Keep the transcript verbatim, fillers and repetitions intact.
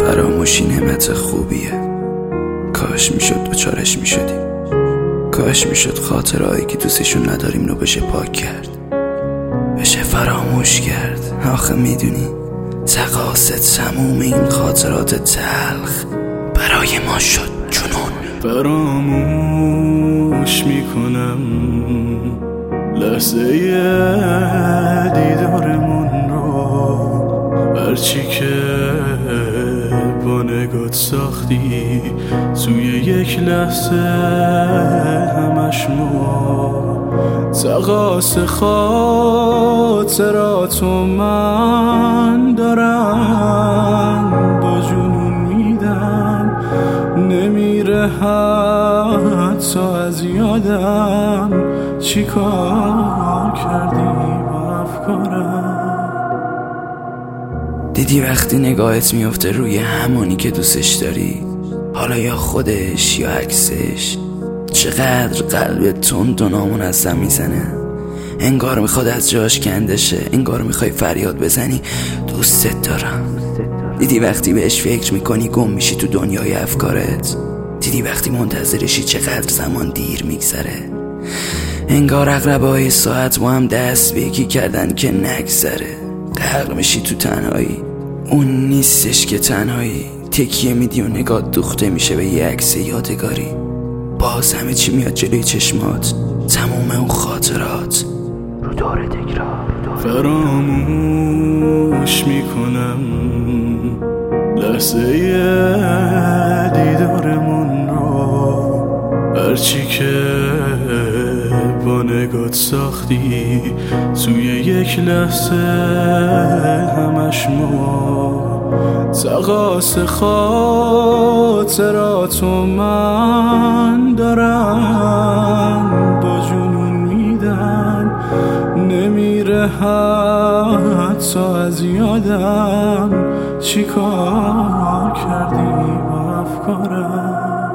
فراموشی نعمت خوبیه. کاش میشد دوچارش میشدیم. کاش میشد خاطرهایی که دوستشون نداریم رو بشه پاک کرد، بشه فراموش کرد. آخه میدونی تقاصد تموم این خاطرات تلخ برای ما شد جنون. فراموش میکنم لحظه دیدارمون رو، هرچی که با نگات ساختی توی یک لحظه همش ما. تقاص خاطراتو من دارم با جنون میدم، نمیره حتی از یادم چی کار کردی با افکارم. دیدی وقتی نگاهت میفته روی همونی که دوستش داری، حالا یا خودش یا عکسش، چقدر قلبت تند و نامون از سم میزنه. انگار میخواد از جاش کنده شه، انگار میخوای فریاد بزنی دوستت دارم. دیدی وقتی بهش فکر میکنی گم میشی تو دنیای افکارت. دیدی وقتی منتظرشی چقدر زمان دیر میگذره. انگار عقربه‌های ساعت با هم دست به یکی کردن که نگذره. غرق میشی تو تنهایی، اون نیستش که تنهایی. تکیه میدی و نگات دوخته میشه به یه عکس یادگاری. باز همه چی میاد جلوی چشمات، تموم اون خاطرات رو دور تکرار. فراموش میکنم لحظه دیدارمون رو، هرچی که با نگات ساختی توی یک لحظه همش ما. تقاص خاطراتو من دارم با جنون میدم، نمیره حتی از یادم چی کار کردی با افکارم.